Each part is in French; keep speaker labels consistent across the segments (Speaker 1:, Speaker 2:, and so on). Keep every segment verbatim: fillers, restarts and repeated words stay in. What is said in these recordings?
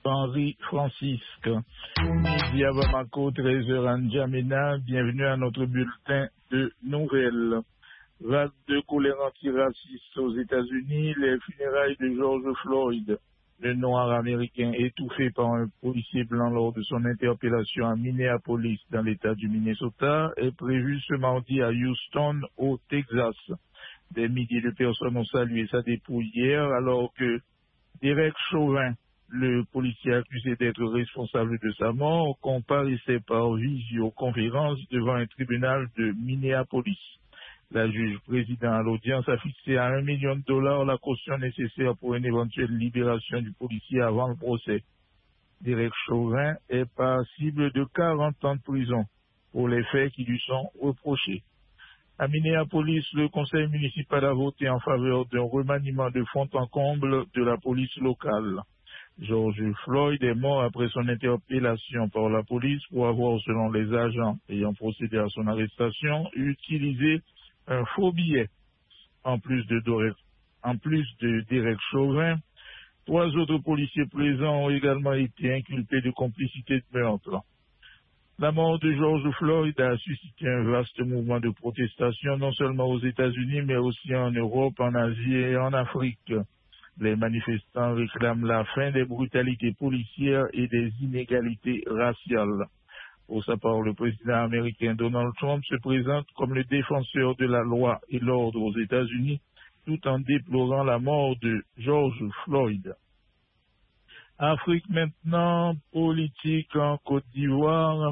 Speaker 1: Henri Francisque. Midi à Bamako, treize heures à N'Djamena. Bienvenue à notre bulletin de nouvelles. Vague de colère antiraciste aux États-Unis, les funérailles de George Floyd, le noir américain étouffé par un policier blanc lors de son interpellation à Minneapolis dans l'État du Minnesota, est prévu ce mardi à Houston, au Texas. Des milliers de personnes ont salué sa dépouille hier, alors que Derek Chauvin, le policier accusé d'être responsable de sa mort, comparaissait par visioconférence devant un tribunal de Minneapolis. La juge président à l'audience a fixé à un million de dollars la caution nécessaire pour une éventuelle libération du policier avant le procès. Derek Chauvin est passible de quarante ans de prison pour les faits qui lui sont reprochés. À Minneapolis, le conseil municipal a voté en faveur d'un remaniement de fond en comble de la police locale. George Floyd est mort après son interpellation par la police pour avoir, selon les agents ayant procédé à son arrestation, utilisé un faux billet. En plus de, Doré, en plus de Derek Chauvin, trois autres policiers présents ont également été inculpés de complicité de meurtre. La mort de George Floyd a suscité un vaste mouvement de protestation, non seulement aux États-Unis, mais aussi en Europe, en Asie et en Afrique. Les manifestants réclament la fin des brutalités policières et des inégalités raciales. Pour sa part, le président américain Donald Trump se présente comme le défenseur de la loi et l'ordre aux États-Unis, tout en déplorant la mort de George Floyd. Afrique maintenant, politique en Côte d'Ivoire.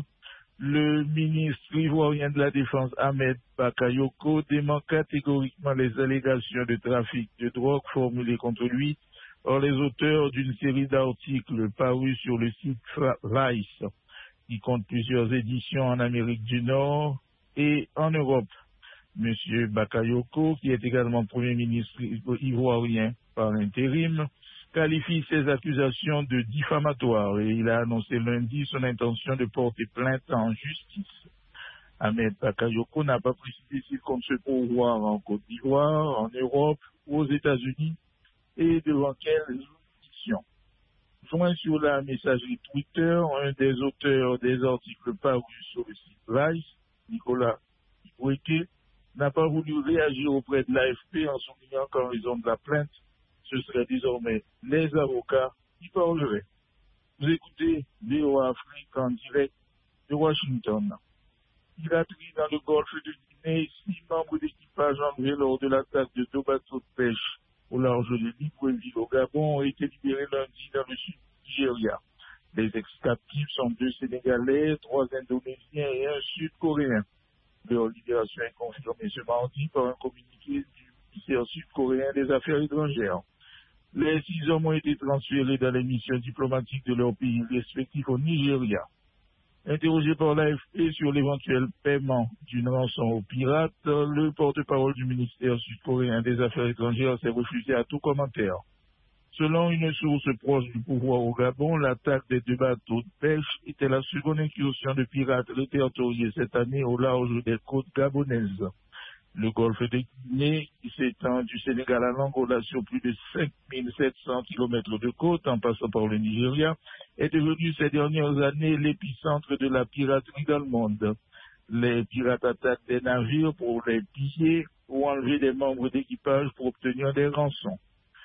Speaker 1: Le ministre ivoirien de la Défense Ahmed Bakayoko dément catégoriquement les allégations de trafic de drogue formulées contre lui par les auteurs d'une série d'articles parus sur le site Vice, qui compte plusieurs éditions en Amérique du Nord et en Europe. Monsieur Bakayoko, qui est également Premier ministre ivoirien par intérim, qualifie ces accusations de diffamatoires et il a annoncé lundi son intention de porter plainte en justice. Ahmed Bakayoko n'a pas précisé s'il compte se pourvoir en Côte d'Ivoire, en Europe ou aux États-Unis et devant quelles juridictions. Joint sur la messagerie Twitter, un des auteurs des articles parus sur le site Vice, Nicolas Ibreke, n'a pas voulu réagir auprès de l'A F P en soulignant qu'en raison de la plainte, ce serait désormais les avocats qui parleraient. Vous écoutez V O A Afrique en direct de Washington. Piraterie dans le golfe de Guinée, six membres d'équipage enlevés lors de l'attaque de deux bateaux de pêche au large de Libreville au Gabon ont été libérés lundi dans le sud du Nigeria. Les ex-captifs sont deux Sénégalais, trois Indonésiens et un Sud-Coréen. Leur libération est confirmée ce mardi par un communiqué du ministère sud-coréen des Affaires étrangères. Les six hommes ont été transférés dans les missions diplomatiques de leurs pays respectifs au Nigeria. Interrogé par l'A F P sur l'éventuel paiement d'une rançon aux pirates, le porte-parole du ministère sud-coréen des Affaires étrangères s'est refusé à tout commentaire. Selon une source proche du pouvoir au Gabon, l'attaque des deux bateaux de pêche était la seconde incursion de pirates répertoriés cette année au large des côtes gabonaises. Le golfe de Guinée, qui s'étend du Sénégal à l'Angola sur plus de cinq mille sept cents kilomètres de côte en passant par le Nigeria, est devenu ces dernières années l'épicentre de la piraterie dans le monde. Les pirates attaquent des navires pour les piller ou enlever des membres d'équipage pour obtenir des rançons.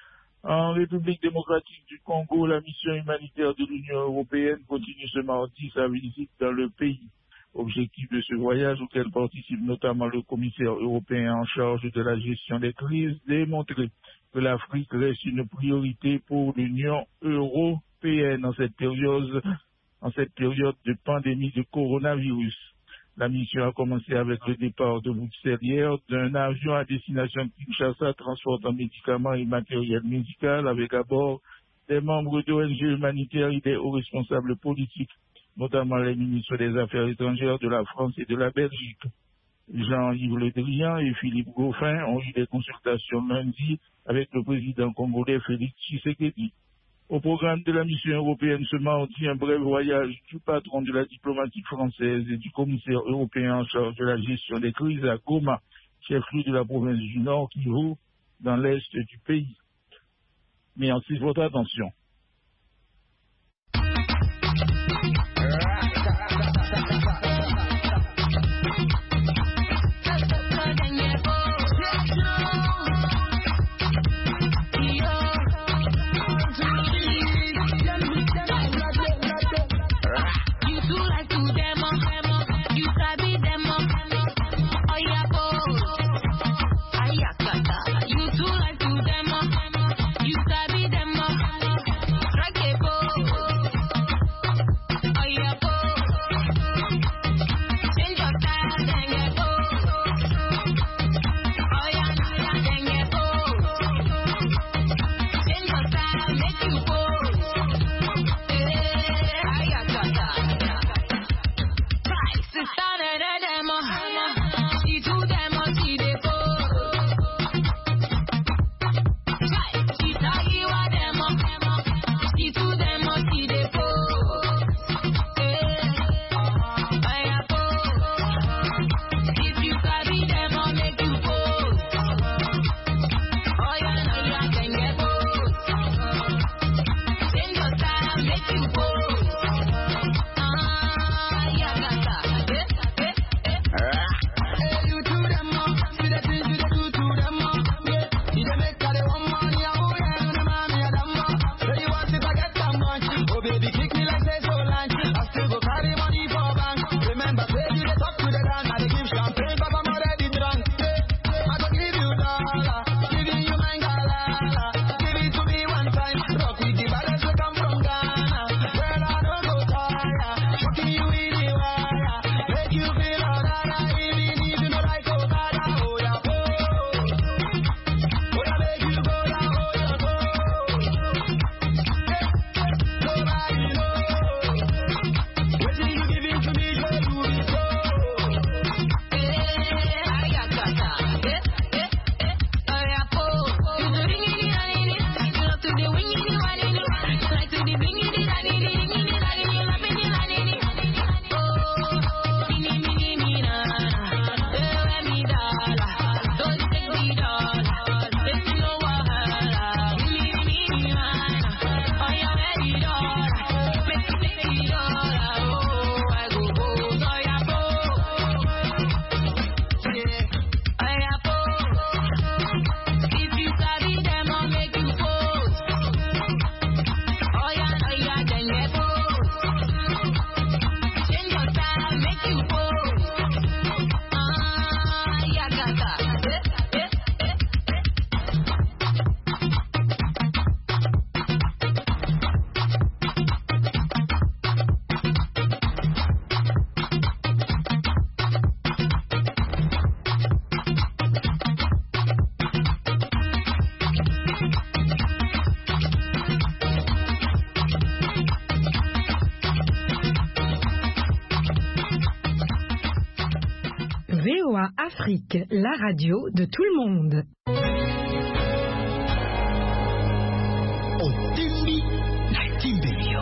Speaker 1: En République démocratique du Congo, la mission humanitaire de l'Union européenne continue ce mardi sa visite dans le pays. Objectif de ce voyage, auquel participe notamment le commissaire européen en charge de la gestion des crises, démontrer que l'Afrique reste une priorité pour l'Union européenne en cette période, en cette période de pandémie de coronavirus. La mission a commencé avec le départ de Bruxelles hier d'un avion à destination de Kinshasa transportant médicaments et matériel médical avec à bord des membres d'O N G humanitaires et des hauts responsables politiques, notamment les ministres des Affaires étrangères de la France et de la Belgique. Jean-Yves Le Drian et Philippe Goffin ont eu des consultations lundi avec le président congolais Félix Tshisekedi. Au programme de la mission européenne ce mardi, un bref voyage du patron de la diplomatie française et du commissaire européen en charge de la gestion des crises à Goma, chef-lieu de la province du Nord, Kivu, dans l'est du pays. Merci de votre attention.
Speaker 2: V O A Afrique, la radio de tout le monde.
Speaker 3: Otembi na Timbelio.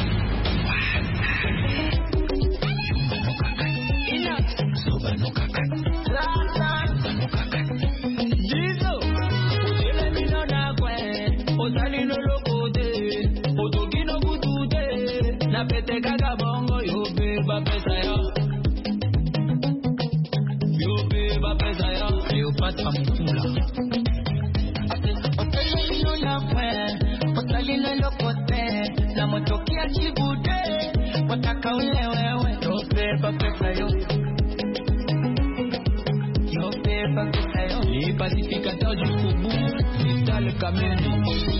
Speaker 3: Soba no kakai. Soba no kakai. Dizo. Ojele mi no na kwe. Ozali no lokote. Otogi no kutute. Na pete kaga bongo yo be ba pesa yo. Cleopatra Mutula. Otele no na kwe. Otali no lokote. Na motokia chibude. Wataka ule wewe. Yo be ba pesa yo. Les pacificateurs jusqu'au bout, Vital Kameni.